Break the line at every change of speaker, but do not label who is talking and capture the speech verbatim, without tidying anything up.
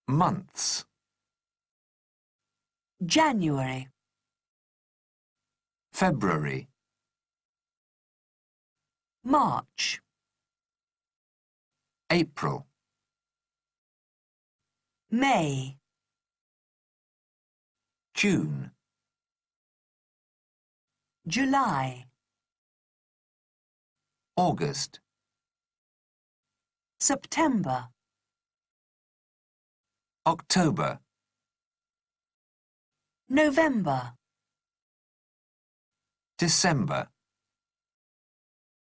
Months.
January,
February,
March,
April,
May,
June,
July,
August,
September,
October,
November,
December.